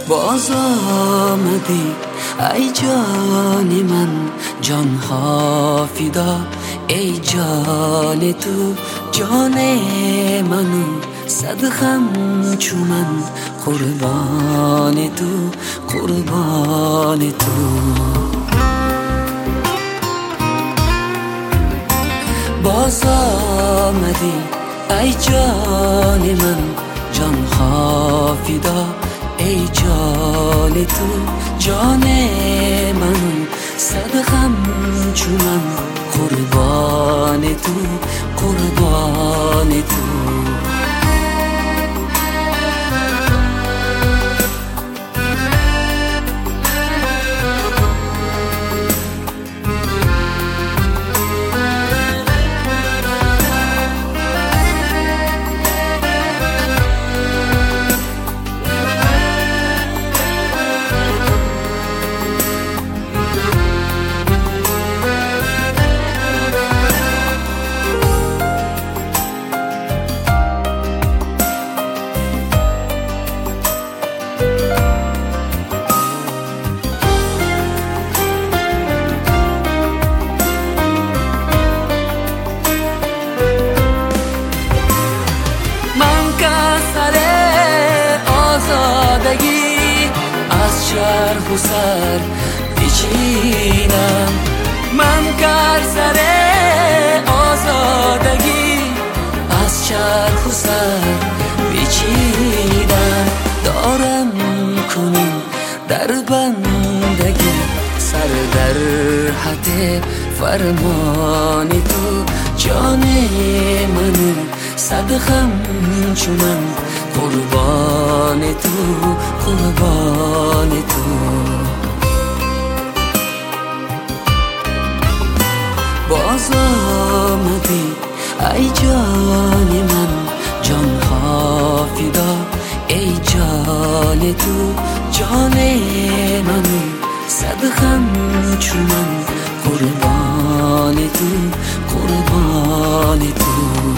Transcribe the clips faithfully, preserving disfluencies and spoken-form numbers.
باز آمدی ای جان من، جان ها فدا ای جان تو، جان منو صدقم چو من، قربان تو قربان تو. باز آمدی ای جان من، جان ها فدا ای جان تو، جان من صدقم چو من، قربان تو قربان تو. چرخ و سر بچینم، من کر سر آزادگی از چرخ و سر بچینم. دارم کنم در بندگی سر در حد فرمان تو، جان منو صدقم چو من، قربان تو قربان تو. باز آمدی ای جان من، جان ها فدا ای جان تو، جان منو صدقم چو من، قربان تو قربان تو.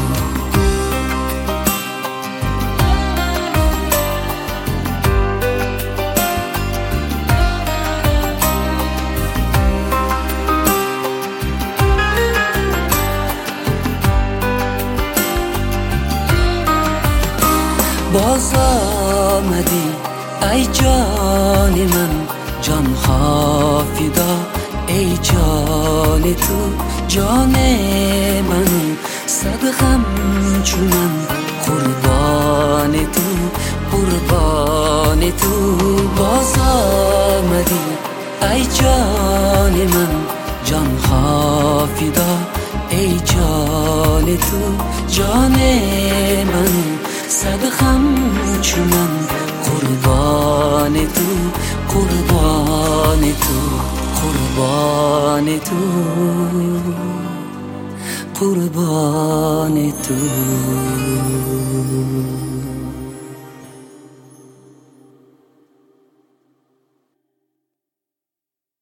باز آمدی ای جان من، جان ها فدا ای جان تو، جان من صدقم چو من، قربان تو قربان تو. باز آمدی ای جان من، جان ها فدا ای جان تو، جان من صدقم چو من، قربان تو قربان تو قربان تو قربان تو.